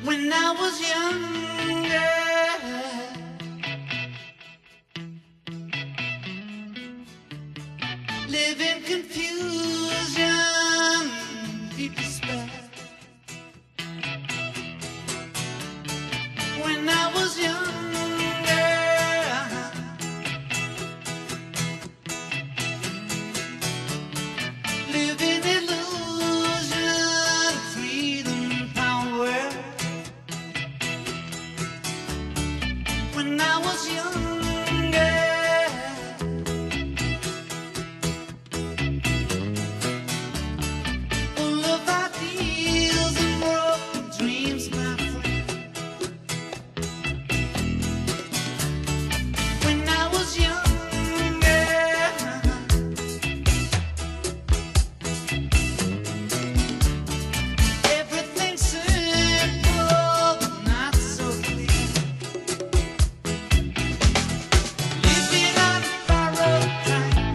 When I was younger, live in confusion, deep despair. When I was younger, live in illusion, freedom, power. When I was younger, full of ideals and broken dreams, my friend. When I was younger, everything simple, but not so clear. Living on borrowed time,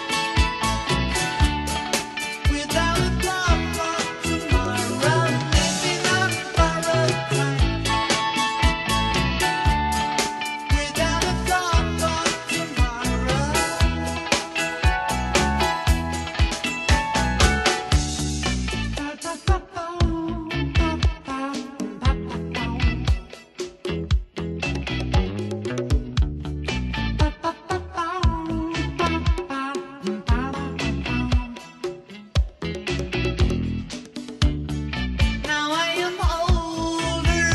without a thought for tomorrow. Living on borrowed time, without a thought for tomorrow. Now I am older.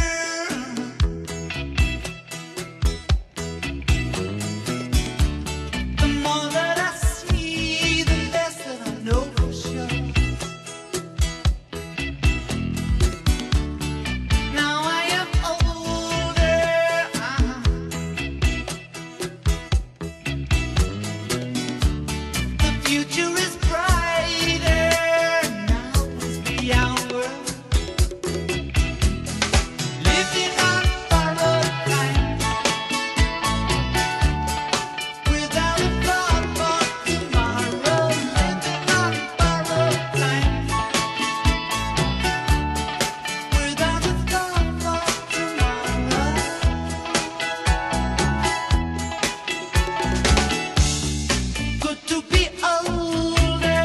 The more that I see, the less that I know for sure. Now I am older. The future is brighter. Now is the hour. Living on borrowed time, without a thought for tomorrow. Living on borrowed time, without a thought for tomorrow. Good to be older.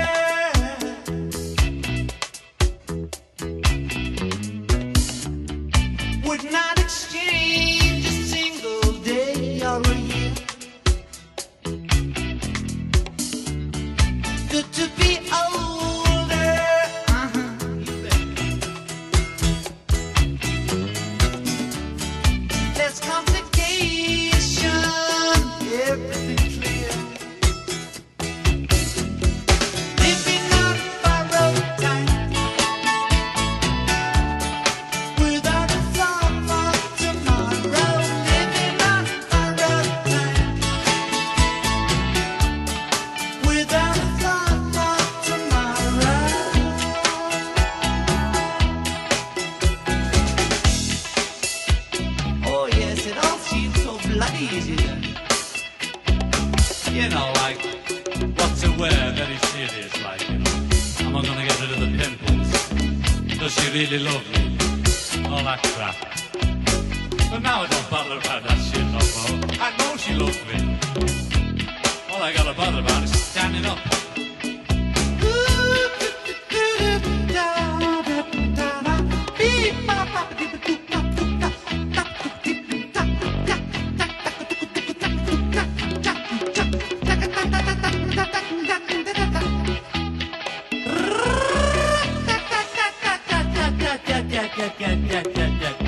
Would not exchange a single day or a year. Good to be older. You bet. Less complication, everything clear. Living on borrowed time, without a thought for tomorrow. Living on borrowed time, without a thought for tomorrow. Oh yes, it all seems so bloody easy then. You know, like, what to wear, very serious, like, you know. Am I gonna get rid of the pimples? Does she really love me? All that crap. But now I don't bother about that shit no more. I know she loves me. All I gotta bother about is standing up. Yeah.